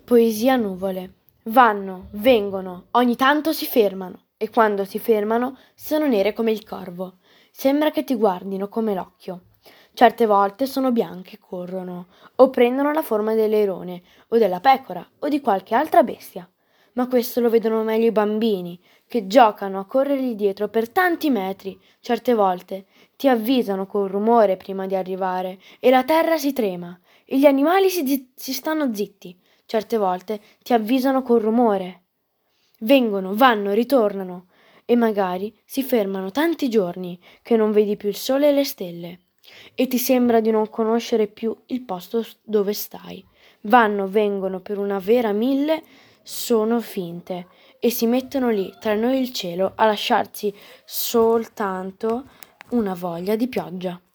Poesia nuvole. Vanno, vengono, ogni tanto si fermano e quando si fermano sono nere come il corvo. Sembra che ti guardino come l'occhio. Certe volte sono bianche, corrono o prendono la forma del leone o della pecora o di qualche altra bestia. Ma questo lo vedono meglio i bambini, che giocano a corrergli dietro per tanti metri. Certe volte ti avvisano col rumore prima di arrivare e la terra si trema e gli animali si stanno zitti. Certe volte ti avvisano col rumore. Vengono, vanno, ritornano e magari si fermano tanti giorni che non vedi più il sole e le stelle e ti sembra di non conoscere più il posto dove stai. Vanno, vengono per una vera mille, sono finte e si mettono lì tra noi e il cielo a lasciarci soltanto una voglia di pioggia.